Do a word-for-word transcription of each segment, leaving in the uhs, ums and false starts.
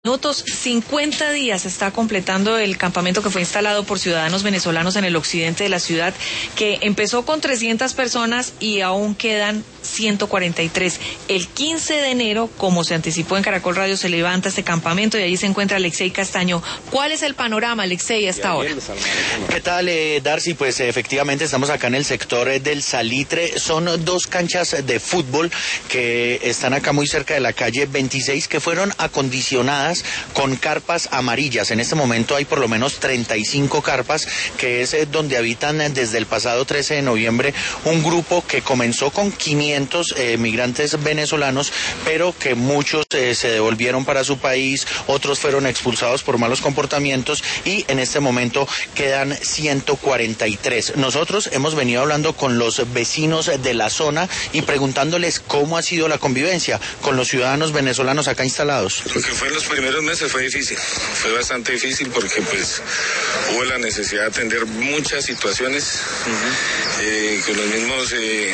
Minutos, cincuenta días está completando el campamento que fue instalado por ciudadanos venezolanos en el occidente de la ciudad, que empezó con trescientas personas y aún quedan ciento cuarenta y tres. El quince de enero, como se anticipó en Caracol Radio, se levanta este campamento y allí se encuentra Alexei Castaño. ¿Cuál es el panorama, Alexei, hasta ahora? ¿Qué tal, eh, Darcy? Pues eh, efectivamente estamos acá en el sector eh, del Salitre. Son dos canchas de fútbol que están acá muy cerca de la calle veintiséis, que fueron acondicionadas con carpas amarillas. En este momento hay por lo menos treinta y cinco carpas, que es eh, donde habitan eh, desde el pasado trece de noviembre un grupo que comenzó con quinientos eh, migrantes venezolanos, pero que muchos eh, se devolvieron para su país, otros fueron expulsados por malos comportamientos y en este momento quedan ciento cuarenta y tres. Nosotros hemos venido hablando con los vecinos de la zona y preguntándoles cómo ha sido la convivencia con los ciudadanos venezolanos acá instalados. Lo que fue en los primeros meses fue difícil, fue bastante difícil porque pues hubo la necesidad de atender muchas situaciones uh-huh. eh, con los mismos eh,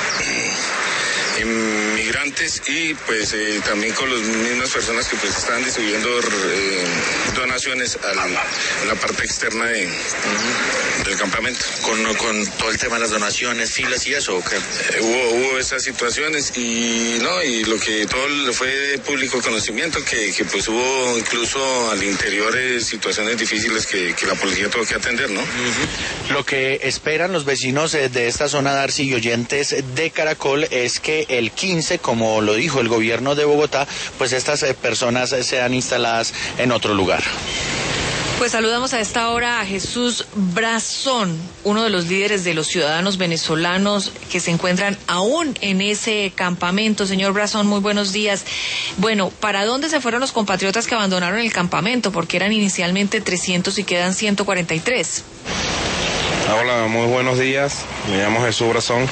inmigrantes y pues eh, también con las mismas personas que pues estaban distribuyendo eh, donaciones a la, a la parte externa de, uh-huh. del campamento. Con, con todo el tema de las donaciones, filas y eso, ¿o qué? Eh, hubo, hubo esas situaciones y no, y lo que todo fue de público conocimiento, que, que pues hubo incluso al interior eh, situaciones difíciles que, que la policía tuvo que atender, ¿no? Uh-huh. Lo que esperan los vecinos eh, de esta zona, Darcy, y oyentes de Caracol, es que el quince, como lo dijo el gobierno de Bogotá, pues estas eh, personas eh, sean instaladas en otro lugar. Pues saludamos a esta hora a Jesús Brazón, uno de los líderes de los ciudadanos venezolanos que se encuentran aún en ese campamento. Señor Brazón, muy buenos días. Bueno, ¿para dónde se fueron los compatriotas que abandonaron el campamento? Porque eran inicialmente trescientos y quedan ciento cuarenta y tres. Hola, muy buenos días. Me llamo Jesús Brazón.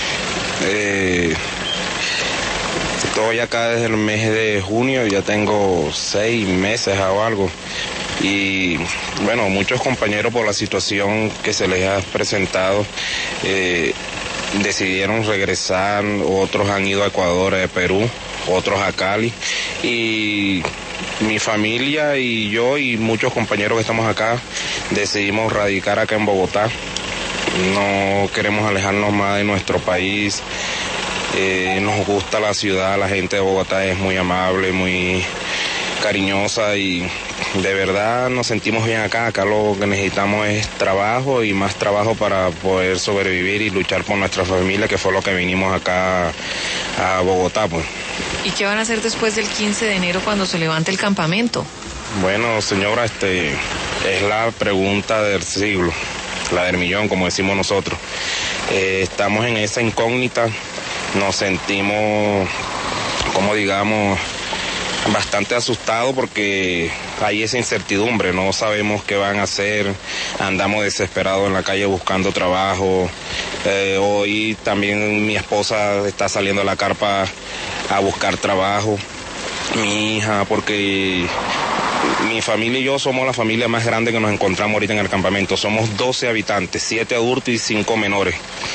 Eh, estoy acá desde el mes de junio, ya tengo seis meses o algo. Y bueno, muchos compañeros por la situación que se les ha presentado eh, decidieron regresar, otros han ido a Ecuador, a Perú, otros a Cali y mi familia y yo y muchos compañeros que estamos acá decidimos radicar acá en Bogotá. No queremos alejarnos más de nuestro país. Eh, nos gusta la ciudad, la gente de Bogotá es muy amable, muy cariñosa y de verdad nos sentimos bien acá. Acá lo que necesitamos es trabajo y más trabajo para poder sobrevivir y luchar por nuestra familia, que fue lo que vinimos acá a Bogotá, pues. ¿Y qué van a hacer después del quince de enero cuando se levante el campamento? Bueno, señora, este es la pregunta del siglo, la del millón, como decimos nosotros. Eh, estamos en esa incógnita, nos sentimos, como digamos, bastante asustados porque hay esa incertidumbre, no sabemos qué van a hacer, andamos desesperados en la calle buscando trabajo. Eh, hoy también mi esposa está saliendo a la carpa a buscar trabajo, mi hija, porque mi familia y yo somos la familia más grande que nos encontramos ahorita en el campamento. Somos doce habitantes, siete adultos y cinco menores.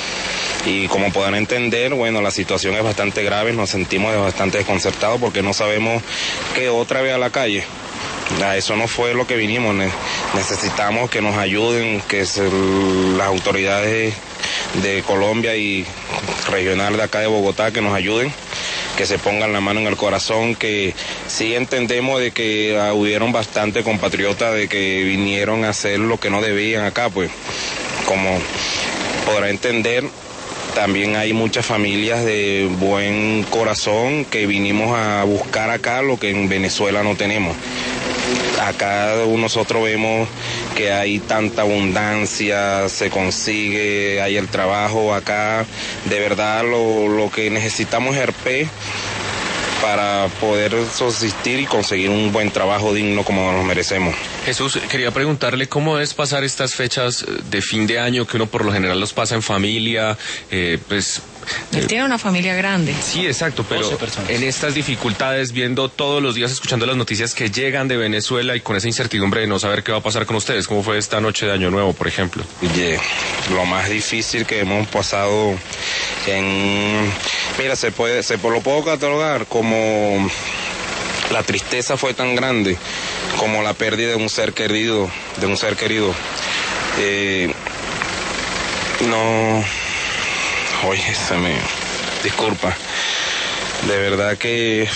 Y como podrán entender, bueno, la situación es bastante grave, nos sentimos bastante desconcertados porque no sabemos qué otra vez a la calle. A eso no fue lo que vinimos, necesitamos que nos ayuden, que se, las autoridades de Colombia y regional de acá de Bogotá que nos ayuden, que se pongan la mano en el corazón, que sí entendemos de que uh, hubieron bastante compatriotas de que vinieron a hacer lo que no debían acá, pues como podrá entender, también hay muchas familias de buen corazón que vinimos a buscar acá lo que en Venezuela no tenemos. Acá nosotros vemos que hay tanta abundancia, se consigue, hay el trabajo acá. De verdad lo, lo que necesitamos es R P para poder subsistir y conseguir un buen trabajo digno como nos merecemos. Jesús, quería preguntarle cómo es pasar estas fechas de fin de año, que uno por lo general los pasa en familia, eh, pues... Él eh, tiene una familia grande. Sí, exacto, pero en estas dificultades, viendo todos los días, escuchando las noticias que llegan de Venezuela y con esa incertidumbre de no saber qué va a pasar con ustedes, ¿cómo fue esta noche de Año Nuevo, por ejemplo? Yeah, lo más difícil que hemos pasado en... Mira, se puede, se lo puedo catalogar como la tristeza fue tan grande como la pérdida de un ser querido, de un ser querido. Eh, no, oye, se me, disculpa, de verdad que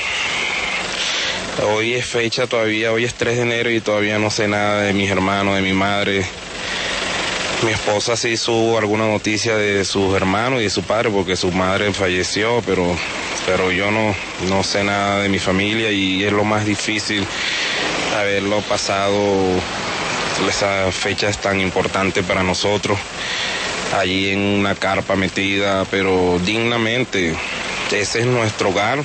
hoy es fecha todavía, hoy es tres de enero y todavía no sé nada de mis hermanos, de mi madre. Mi esposa sí supo alguna noticia de sus hermanos y de su padre porque su madre falleció, pero, pero yo no, no sé nada de mi familia y es lo más difícil haberlo pasado. Esa fecha es tan importante para nosotros, allí en una carpa metida, pero dignamente. Ese es nuestro hogar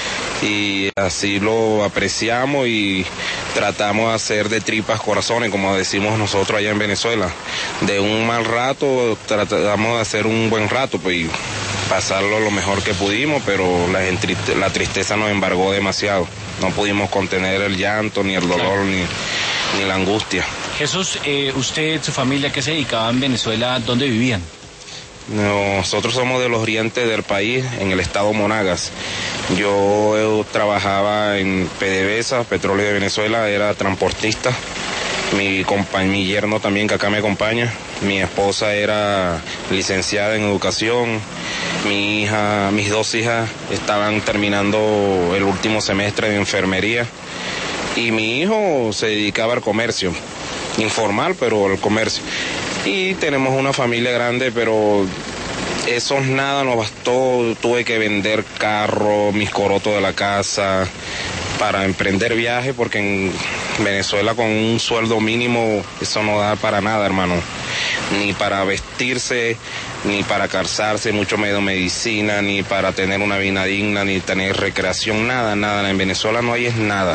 y así lo apreciamos y tratamos de hacer de tripas corazones, como decimos nosotros allá en Venezuela. De un mal rato tratamos de hacer un buen rato, pues, y pasarlo lo mejor que pudimos, pero la, la tristeza nos embargó demasiado. No pudimos contener el llanto, ni el dolor, ni, ni la angustia. Jesús, eh, usted, su familia, ¿qué se dedicaba en Venezuela? ¿Dónde vivían? Nosotros somos del oriente del país, en el estado Monagas. Yo trabajaba en PDVSA, Petróleo de Venezuela, era transportista. Mi, mi yerno también, que acá me acompaña. Mi esposa era licenciada en educación. Mi hija, mis dos hijas estaban terminando el último semestre de enfermería. Y mi hijo se dedicaba al comercio, informal, pero al comercio. Y tenemos una familia grande, pero eso nada nos bastó. Tuve que vender carro, mis corotos de la casa, para emprender viaje, porque en Venezuela con un sueldo mínimo eso no da para nada, hermano. Ni para vestirse, ni para calzarse, mucho menos medicina, ni para tener una vida digna, ni tener recreación, nada, nada. En Venezuela no hay es nada.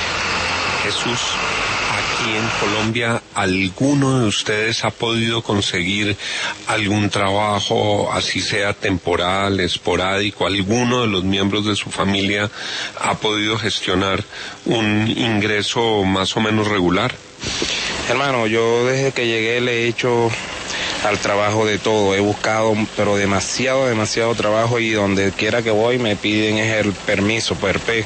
Jesús, aquí en Colombia, ¿alguno de ustedes ha podido conseguir algún trabajo, así sea temporal, esporádico? ¿Alguno de los miembros de su familia ha podido gestionar un ingreso más o menos regular? Hermano, yo desde que llegué le he hecho al trabajo de todo. He buscado, pero demasiado, demasiado trabajo, y donde quiera que voy me piden es el permiso, P R P.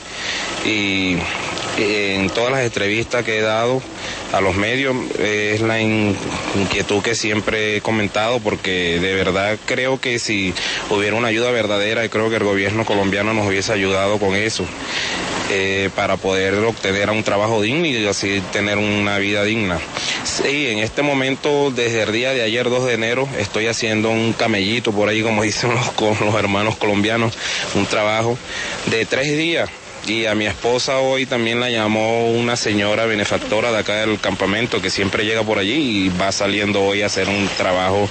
Y en todas las entrevistas que he dado a los medios es la inquietud que siempre he comentado, porque de verdad creo que si hubiera una ayuda verdadera, creo que el gobierno colombiano nos hubiese ayudado con eso, eh, para poder obtener un trabajo digno y así tener una vida digna. Sí, en este momento, desde el día de ayer, dos de enero, estoy haciendo un camellito por ahí, como dicen los, los hermanos colombianos, un trabajo de tres días. Y a mi esposa hoy también la llamó una señora benefactora de acá del campamento que siempre llega por allí y va saliendo hoy a hacer un trabajo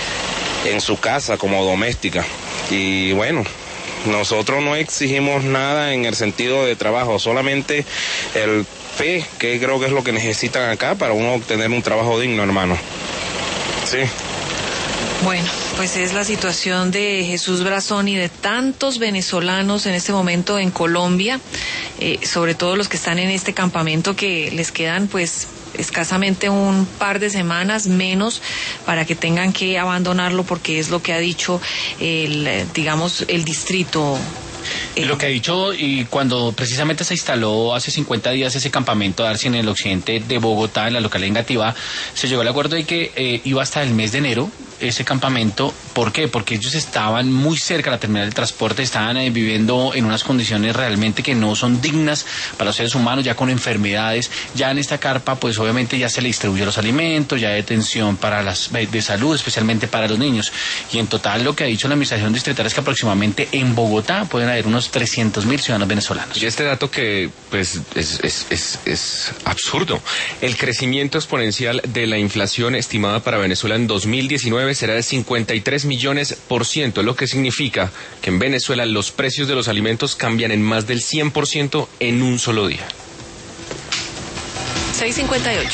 en su casa como doméstica. Y bueno, nosotros no exigimos nada en el sentido de trabajo, solamente el fe, que creo que es lo que necesitan acá para uno obtener un trabajo digno, hermano. Sí. Bueno, pues es la situación de Jesús Brazón y de tantos venezolanos en este momento en Colombia, eh, sobre todo los que están en este campamento, que les quedan pues escasamente un par de semanas menos para que tengan que abandonarlo, porque es lo que ha dicho el, digamos, el distrito. Y lo que ha dicho, y cuando precisamente se instaló hace cincuenta días ese campamento Darcy en el occidente de Bogotá, en la localidad de Engativá, se llegó al acuerdo de que eh, iba hasta el mes de enero ese campamento. ¿Por qué? Porque ellos estaban muy cerca de la terminal de transporte, estaban eh, viviendo en unas condiciones realmente que no son dignas para los seres humanos, ya con enfermedades. Ya en esta carpa, pues obviamente ya se le distribuye los alimentos, ya hay atención para las de salud, especialmente para los niños. Y en total lo que ha dicho la administración distrital es que aproximadamente en Bogotá pueden haber unos trescientos mil ciudadanos venezolanos. Y este dato que pues es, es, es, es absurdo. El crecimiento exponencial de la inflación estimada para Venezuela en dos mil diecinueve será de cincuenta y tres millones por ciento, lo que significa que en Venezuela los precios de los alimentos cambian en más del cien por ciento en un solo día. seis cincuenta y ocho.